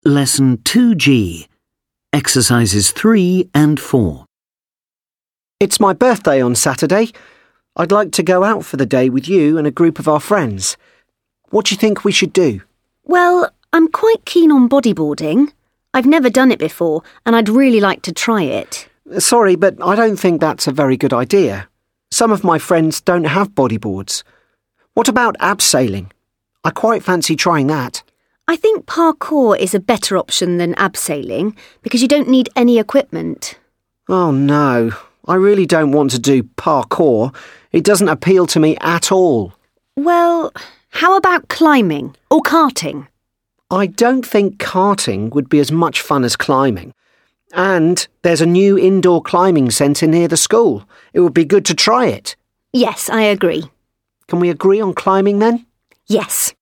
Lesson 2G, Exercises 3 and 4. It's my birthday on Saturday. I'd like to go out for the day with you and a group of our friends. What do you think we should do? Well, I'm quite keen on bodyboarding. I've never done it before, and I'd really like to try it. Sorry, but I don't think that's a very good idea. Some of my friends don't have bodyboards. What about abseiling? I quite fancy trying that. I think parkour is a better option than abseiling because you don't need any equipment. Oh no, I really don't want to do parkour. It doesn't appeal to me at all. Well, how about climbing or karting? I don't think karting would be as much fun as climbing. And there's a new indoor climbing centre near the school. It would be good to try it. Yes, I agree. Can we agree on climbing then? Yes.